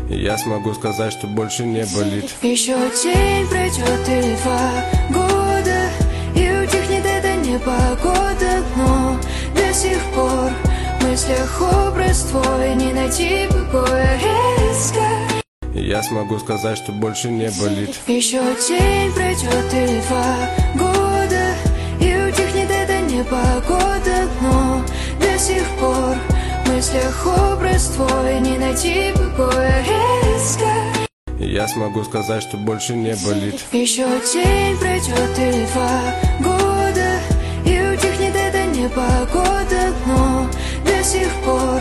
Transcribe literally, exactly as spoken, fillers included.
Я смогу сказать, что больше не болит. Еще день пройдет или два года, и утихнет эта непогода, но до сих пор в мыслях образ твой, не найти покоя резко. Я смогу сказать, что больше не болит. Еще день пройдет или два года, и утихнет эта непогода, но до сих пор в мыслях образ твой, не найти покоя резко. Я смогу сказать, что больше не болит. Еще день пройдет или два года, и утихнет эта непогода, но до сих пор